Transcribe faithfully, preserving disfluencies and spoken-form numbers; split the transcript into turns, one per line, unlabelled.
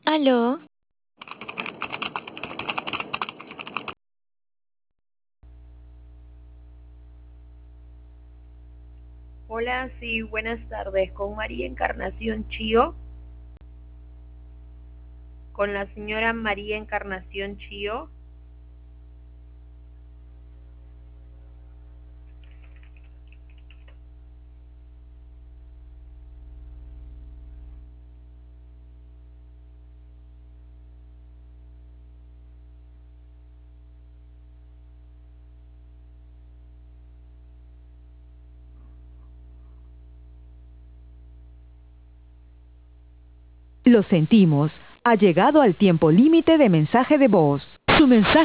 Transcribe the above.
Aló,
Hola, sí, buenas tardes. Con María Encarnación Chío, con la señora María Encarnación Chío.
Lo sentimos. Ha llegado al tiempo límite de mensaje de voz. Su mensaje